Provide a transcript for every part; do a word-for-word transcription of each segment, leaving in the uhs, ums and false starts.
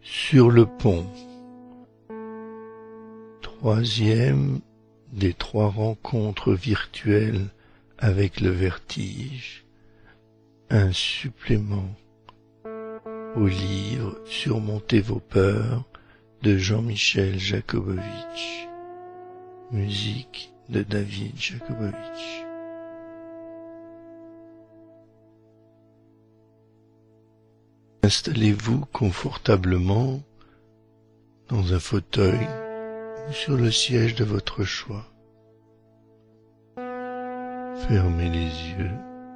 Sur le pont. Troisième des trois rencontres virtuelles avec le vertige. Un supplément au livre Surmontez vos peurs de Jean-Michel Jakobowicz. Musique de David Jakobowicz. Installez-vous confortablement dans un fauteuil ou sur le siège de votre choix. Fermez les yeux.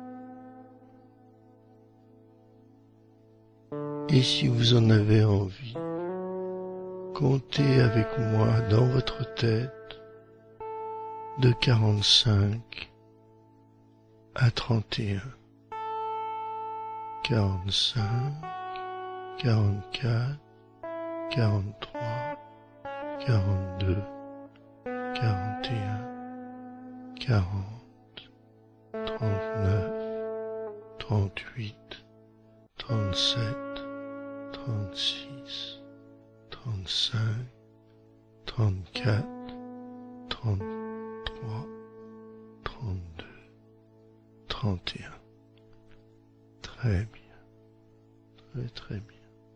Et si vous en avez envie, comptez avec moi dans votre tête de quarante-cinq à trente et un. quarante-cinq, quarante-quatre, quarante-trois, quarante-deux, quarante et un, quarante, trente-neuf, trente-huit, trente-sept, trente-six, trente-cinq, trente-quatre, trente-trois, trente-deux, trente et un. Très bien, très très bien.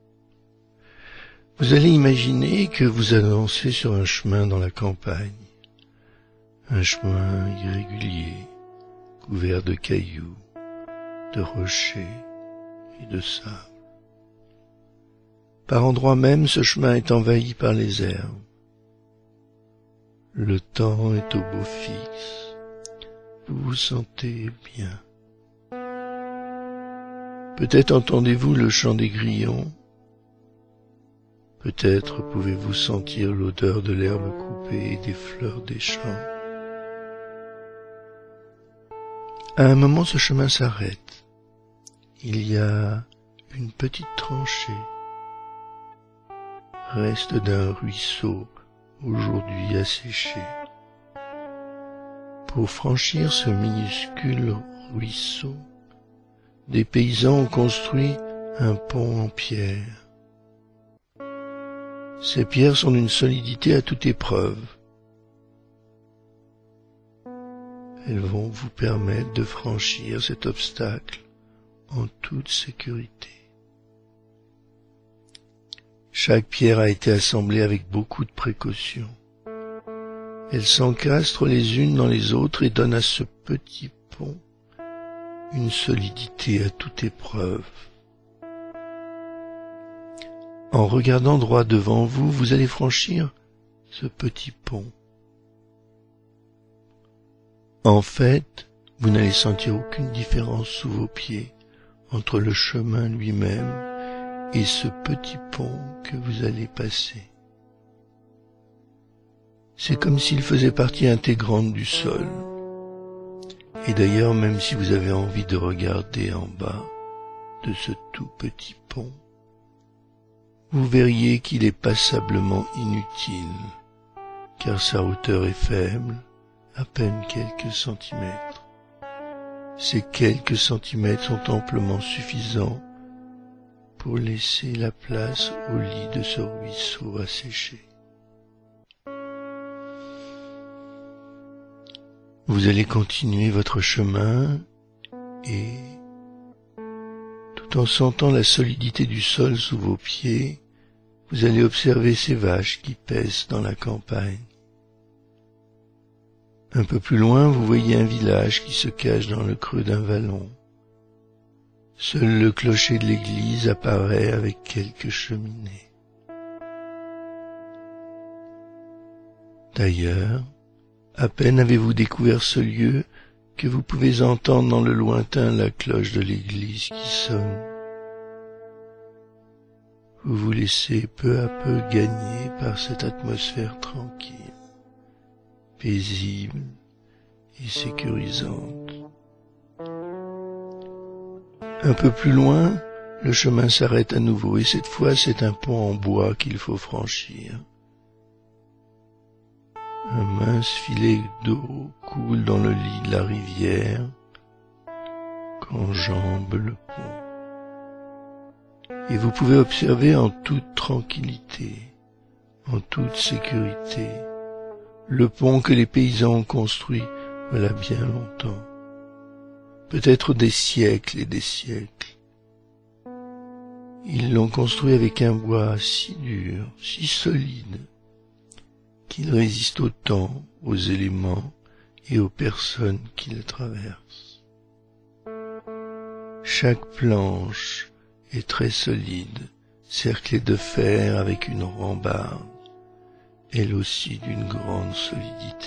Vous allez imaginer que vous avancez sur un chemin dans la campagne, un chemin irrégulier, couvert de cailloux, de rochers et de sable. Par endroits même, ce chemin est envahi par les herbes. Le temps est au beau fixe. Vous vous sentez bien. Peut-être entendez-vous le chant des grillons. Peut-être pouvez-vous sentir l'odeur de l'herbe coupée et des fleurs des champs. À un moment, ce chemin s'arrête. Il y a une petite tranchée, reste d'un ruisseau aujourd'hui asséché. Pour franchir ce minuscule ruisseau, des paysans ont construit un pont en pierre. Ces pierres sont d'une solidité à toute épreuve. Elles vont vous permettre de franchir cet obstacle en toute sécurité. Chaque pierre a été assemblée avec beaucoup de précaution. Elles s'encastrent les unes dans les autres et donnent à ce petit pont une solidité à toute épreuve. En regardant droit devant vous, vous allez franchir ce petit pont. En fait, vous n'allez sentir aucune différence sous vos pieds entre le chemin lui-même et ce petit pont que vous allez passer. C'est comme s'il faisait partie intégrante du sol. Et d'ailleurs, même si vous avez envie de regarder en bas de ce tout petit pont, vous verriez qu'il est passablement inutile, car sa hauteur est faible, à peine quelques centimètres. Ces quelques centimètres sont amplement suffisants pour laisser la place au lit de ce ruisseau asséché. Vous allez continuer votre chemin et, tout en sentant la solidité du sol sous vos pieds, vous allez observer ces vaches qui paissent dans la campagne. Un peu plus loin, vous voyez un village qui se cache dans le creux d'un vallon. Seul le clocher de l'église apparaît avec quelques cheminées. D'ailleurs, à peine avez-vous découvert ce lieu que vous pouvez entendre dans le lointain la cloche de l'église qui sonne. Vous vous laissez peu à peu gagner par cette atmosphère tranquille, paisible et sécurisante. Un peu plus loin, le chemin s'arrête à nouveau et cette fois c'est un pont en bois qu'il faut franchir. Un mince filet d'eau coule dans le lit de la rivière qu'enjambe le pont. et vous pouvez observer en toute tranquillité, en toute sécurité, le pont que les paysans ont construit voilà bien longtemps, peut-être des siècles et des siècles. Ils l'ont construit avec un bois si dur, si solide, qu'il résiste au temps, aux éléments et aux personnes qui le traversent. Chaque planche est très solide, cerclée de fer avec une rambarde, elle aussi d'une grande solidité.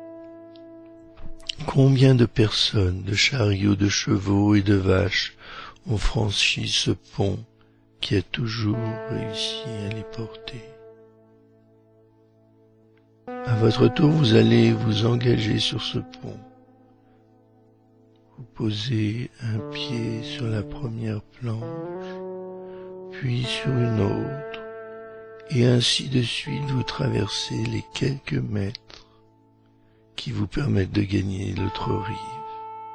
Combien de personnes, de chariots, de chevaux et de vaches ont franchi ce pont qui a toujours réussi à les porter. À votre tour, vous allez vous engager sur ce pont. Vous posez un pied sur la première planche, puis sur une autre, et ainsi de suite vous traversez les quelques mètres qui vous permettent de gagner l'autre rive.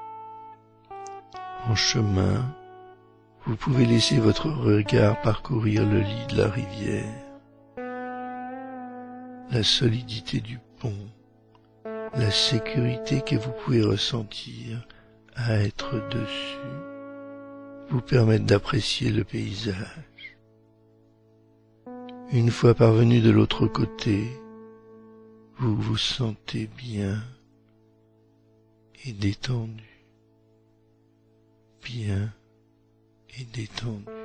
En chemin, vous pouvez laisser votre regard parcourir le lit de la rivière, la solidité du pont, la sécurité que vous pouvez ressentir à être dessus, vous permettent d'apprécier le paysage. Une fois parvenu de l'autre côté, vous vous sentez bien et détendu, bien et détendu.